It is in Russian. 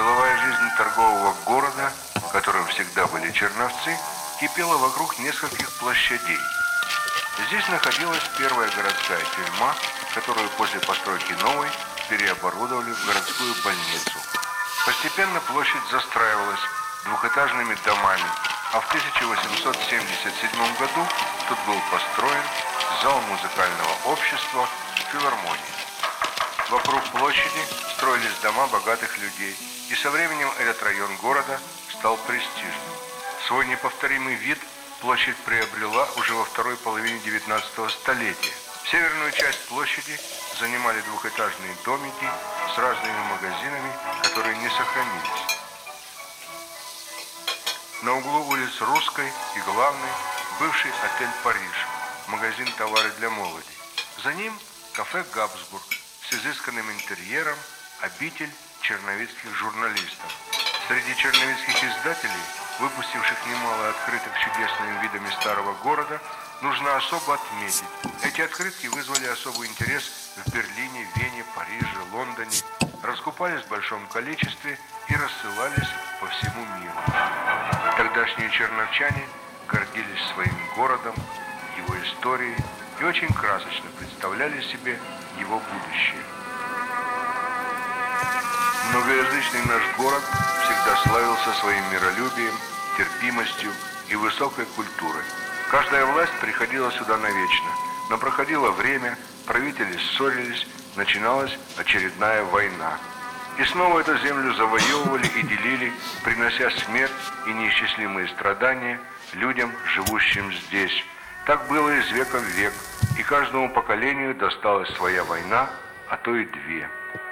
Деловая жизнь торгового города, которым всегда были черновцы, кипела вокруг нескольких площадей. Здесь находилась первая городская тюрьма, которую после постройки новой переоборудовали в городскую больницу. Постепенно площадь застраивалась двухэтажными домами, а в 1877 году тут был построен зал музыкального общества филармонии. Вокруг площади строились дома богатых людей, и со временем этот район города стал престижным. Свой неповторимый вид площадь приобрела уже во второй половине 19 столетия. Северную часть площади занимали двухэтажные домики с разными магазинами, которые не сохранились. На углу улиц Русской и Главной бывший отель «Париж», магазин «Товары для молоди». За ним кафе «Габсбург» с изысканным интерьером, обитель черновицких журналистов. Среди черновицких издателей, выпустивших немало открыток с чудесными видами старого города, нужно особо отметить. Эти открытки вызвали особый интерес в Берлине, Вене, Париже, Лондоне, раскупались в большом количестве и рассылались по всему миру. Тогдашние черновчане гордились своим городом, его историей и очень красочно представляли себе его будущее. Многоязычный наш город всегда славился своим миролюбием, терпимостью и высокой культурой. Каждая власть приходила сюда навечно, но проходило время, правители ссорились, начиналась очередная война. И снова эту землю завоевывали и делили, принося смерть и неисчислимые страдания людям, живущим здесь. Так было из века в век, и каждому поколению досталась своя война, а то и две.